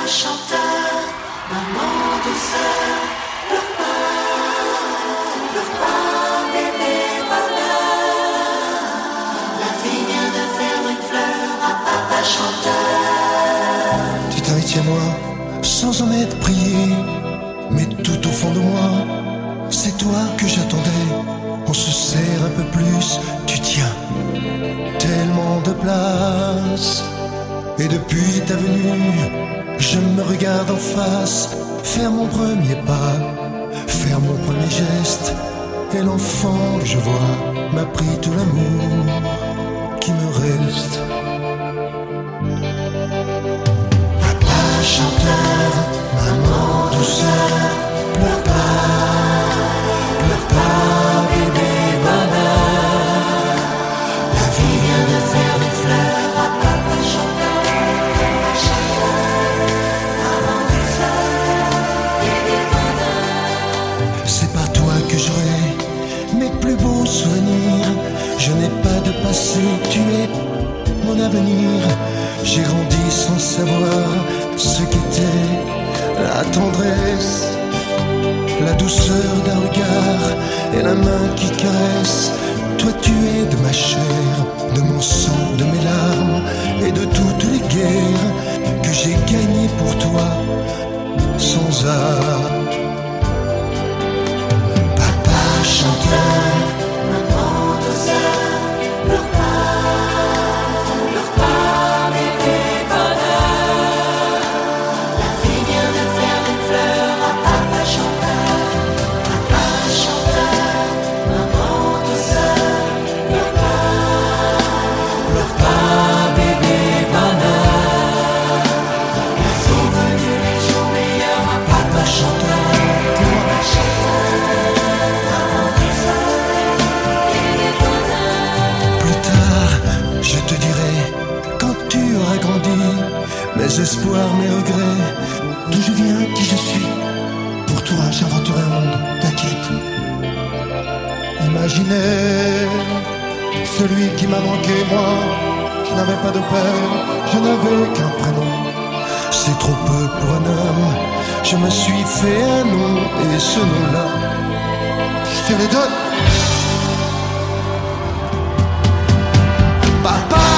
chanteur, maman douceur, pleure pas, bébé bonheur. La vie vient de faire une fleur à papa chanteur. Tu t'invites à moi sans en être prié, mais tout au fond de moi, c'est toi que j'attendais. On se serre un peu plus, tu tiens tellement de place. Et depuis ta venue, je me regarde en face, faire mon premier pas, faire mon premier geste. Et l'enfant que je vois m'a pris tout l'amour qui me reste. Papa chanteur, maman douceur, pleure pas, bébé bonheur. La vie vient de faire une fleur à papa chanteur, Maman douceur, bébé bonheur. c'est par toi que j'aurai mes plus beaux souvenirs. Je n'ai pas de passé, tu es mon avenir. J'ai grandi sans savoir ce qu'était la tendresse, la douceur d'un regard et la main qui caresse. Toi tu es de ma chair, de mon sang, de mes larmes et de toutes les guerres que j'ai gagnées pour toi sans art. Papa chanteur, Maman douceur, pleure pas, bébé bonheur. La vie vient de faire une fleur à papa chanteur, maman douceur, pleure pas, bébé bonheur. Sont venus les jours meilleurs à papa chanteur, maman douceur, bébé bonheur. plus tard, je te dirai, quand tu auras grandi, mes espoirs, mes regrets, d'où je viens, qui je suis. Pour toi, j'inventerai un monde, t'inquiète. Imaginez celui qui m'a manqué, moi. Je n'avais pas de père, je n'avais qu'un prénom. C'est trop peu pour un homme, je me suis fait un nom, et ce nom-là, je te le donne. Papa